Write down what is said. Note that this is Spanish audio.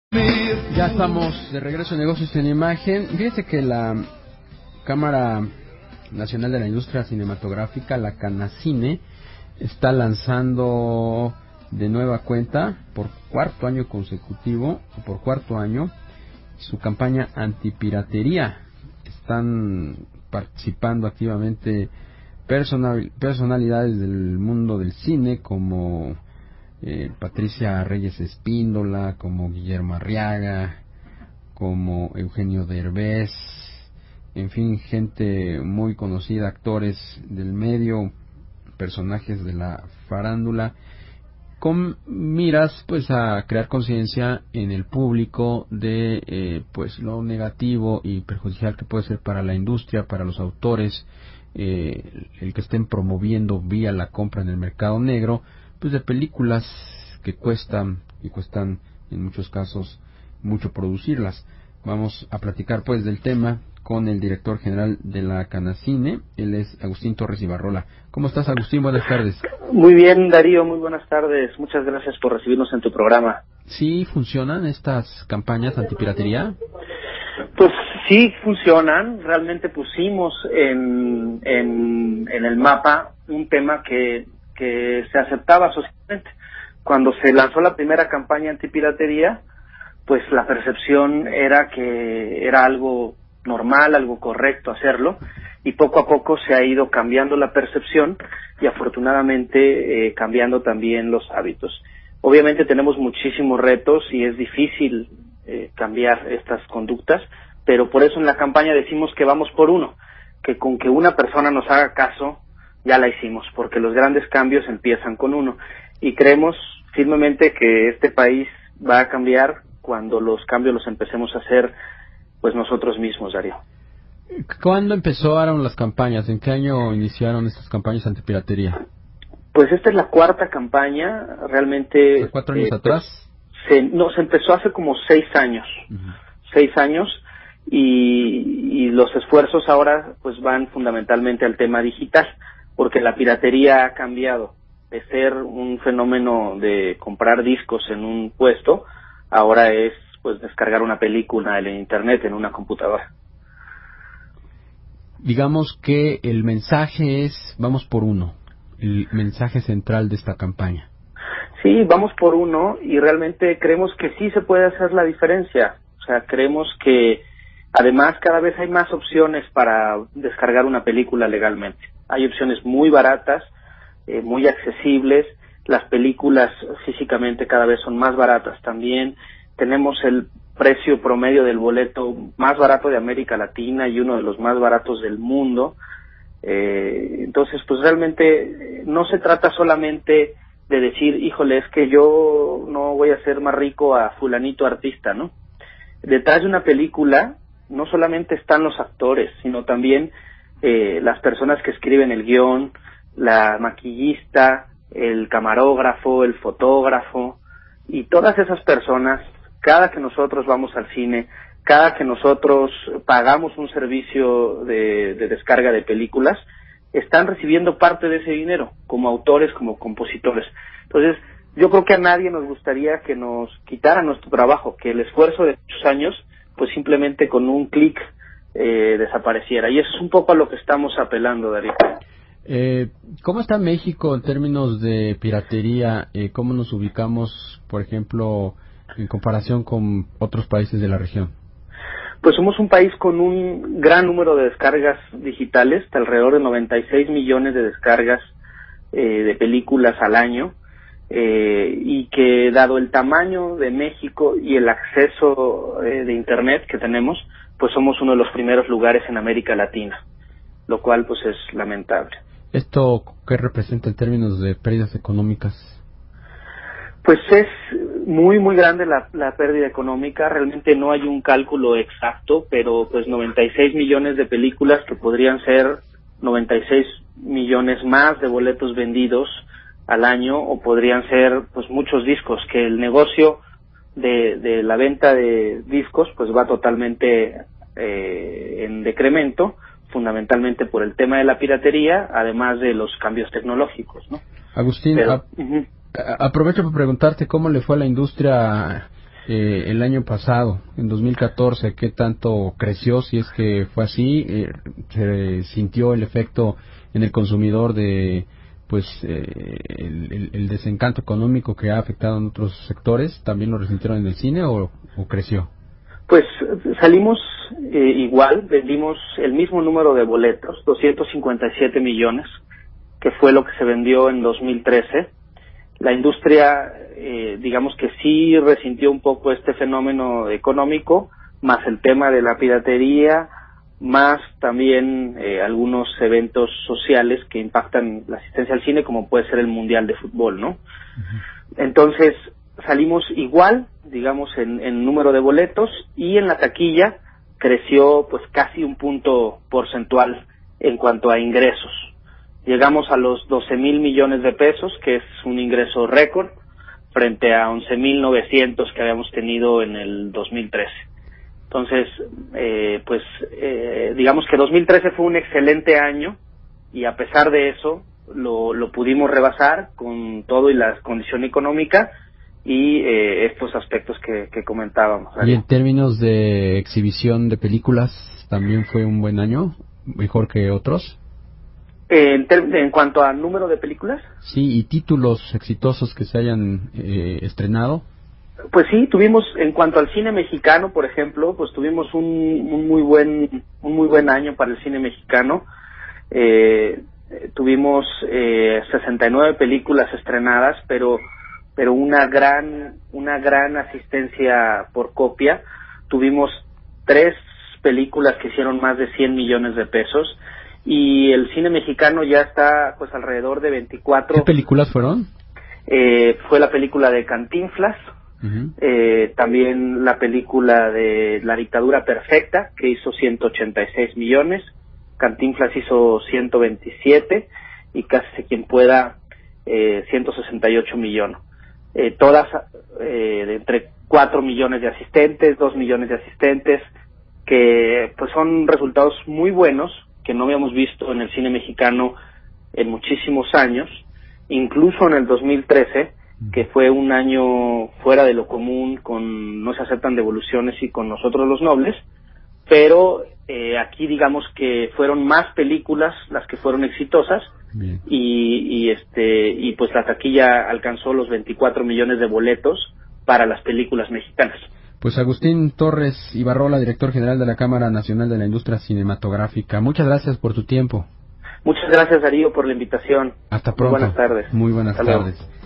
Ya estamos de regreso en Negocios en Imagen. Fíjese que la Cámara Nacional de la Industria Cinematográfica, la Canacine, está lanzando de nueva cuenta, por cuarto año consecutivo, su campaña antipiratería. Están participando activamente personalidades del mundo del cine como Patricia Reyes Espíndola, como Guillermo Arriaga, como Eugenio Derbez, en fin, gente muy conocida, actores del medio, personajes de la farándula, con miras pues a crear conciencia en el público de pues lo negativo y perjudicial que puede ser para la industria, para los autores, el que estén promoviendo vía la compra en el mercado negro pues de películas que cuestan en muchos casos mucho producirlas. Vamos a platicar pues del tema con el director general de la Canacine. Él es Agustín Torres Ibarrola. ¿Cómo estás, Agustín? Buenas tardes. Muy bien, Darío, muy buenas tardes. Muchas gracias por recibirnos en tu programa. ¿Sí funcionan estas campañas antipiratería? Pues sí funcionan. Realmente pusimos en el mapa un tema que se aceptaba socialmente. Cuando se lanzó la primera campaña antipiratería, pues la percepción era que era algo normal, algo correcto hacerlo, y poco a poco se ha ido cambiando la percepción y afortunadamente cambiando también los hábitos. Obviamente tenemos muchísimos retos y es difícil cambiar estas conductas, pero por eso en la campaña decimos que vamos por uno, que con que una persona nos haga caso ya la hicimos, porque los grandes cambios empiezan con uno, y creemos firmemente que este país va a cambiar cuando los cambios los empecemos a hacer pues nosotros mismos, Darío. ¿Cuándo empezaron las campañas? ¿En qué año iniciaron estas campañas antipiratería? Pues esta es la cuarta campaña, realmente. ¿De 4 años atrás? Se empezó hace como 6 años. Uh-huh. 6 años, y los esfuerzos ahora pues van fundamentalmente al tema digital, porque la piratería ha cambiado de ser un fenómeno de comprar discos en un puesto, ahora es pues descargar una película en internet, en una computadora. Digamos que el mensaje es vamos por uno, el mensaje central de esta campaña. Sí, vamos por uno, y realmente creemos que sí se puede hacer la diferencia. O sea, creemos que además cada vez hay más opciones para descargar una película legalmente. Hay opciones muy baratas, muy accesibles. Las películas físicamente cada vez son más baratas también. Tenemos el precio promedio del boleto más barato de América Latina y uno de los más baratos del mundo. Entonces, pues realmente no se trata solamente de decir, híjole, es que yo no voy a hacer más rico a fulanito artista, ¿no? Detrás de una película no solamente están los actores, sino también las personas que escriben el guión, la maquillista, el camarógrafo, el fotógrafo, y todas esas personas, cada que nosotros vamos al cine, cada que nosotros pagamos un servicio de descarga de películas, están recibiendo parte de ese dinero, como autores, como compositores. Entonces, yo creo que a nadie nos gustaría que nos quitaran nuestro trabajo, que el esfuerzo de muchos años, pues simplemente con un clic desapareciera. Y eso es un poco a lo que estamos apelando, Darío. ¿Cómo está México en términos de piratería? ¿Cómo nos ubicamos, por ejemplo, en comparación con otros países de la región? Pues somos un país con un gran número de descargas digitales, alrededor de 96 millones de descargas de películas al año, y que dado el tamaño de México y el acceso de Internet que tenemos, pues somos uno de los primeros lugares en América Latina, lo cual pues es lamentable. ¿Esto qué representa en términos de pérdidas económicas? Pues es muy muy grande la pérdida económica. Realmente no hay un cálculo exacto, pero pues 96 millones de películas, que podrían ser 96 millones más de boletos vendidos al año, o podrían ser pues muchos discos, que el negocio de la venta de discos pues va totalmente en decremento, fundamentalmente por el tema de la piratería, además de los cambios tecnológicos, ¿no? Agustín, aprovecho para preguntarte cómo le fue a la industria el año pasado, en 2014, ¿qué tanto creció? Si es que fue así, ¿se sintió el efecto en el consumidor de pues el desencanto económico que ha afectado en otros sectores? ¿También lo resintieron en el cine o creció? Pues salimos igual, vendimos el mismo número de boletos, 257 millones, que fue lo que se vendió en 2013. La industria, digamos que sí resintió un poco este fenómeno económico, más el tema de la piratería, más también algunos eventos sociales que impactan la asistencia al cine, como puede ser el Mundial de Fútbol, ¿no? Uh-huh. Entonces, salimos igual, digamos, en número de boletos, y en la taquilla creció pues casi un punto porcentual en cuanto a ingresos. Llegamos a los 12,000 millones de pesos, que es un ingreso récord, frente a 11,900 que habíamos tenido en el 2013. Entonces, digamos que 2013 fue un excelente año, y a pesar de eso lo pudimos rebasar con todo y la condición económica y estos aspectos que comentábamos. ¿Y en términos de exhibición de películas también fue un buen año? ¿Mejor que otros? En cuanto a número de películas. Sí, y títulos exitosos que se hayan estrenado. Pues sí, tuvimos, en cuanto al cine mexicano, por ejemplo, pues tuvimos un muy buen año para el cine mexicano. Tuvimos 69 películas estrenadas, pero una gran asistencia por copia. Tuvimos 3 películas que hicieron más de 100 millones de pesos, y el cine mexicano ya está pues alrededor de 24. ¿Qué películas fueron? Fue la película de Cantinflas, uh-huh. También la película de La dictadura perfecta, que hizo 186 millones, Cantinflas hizo 127, y Cásese quien pueda 168 millones. Todas de entre 4 millones de asistentes, 2 millones de asistentes, que pues son resultados muy buenos, que no habíamos visto en el cine mexicano en muchísimos años, incluso en el 2013, que fue un año fuera de lo común, con No se aceptan devoluciones y Con nosotros los nobles, pero aquí digamos que fueron más películas las que fueron exitosas. Bien. Y pues la taquilla alcanzó los 24 millones de boletos para las películas mexicanas. Pues Agustín Torres Ibarrola, director general de la Cámara Nacional de la Industria Cinematográfica, muchas gracias por tu tiempo. Muchas gracias, Darío, por la invitación. Hasta pronto. Muy buenas tardes. Muy buenas tardes.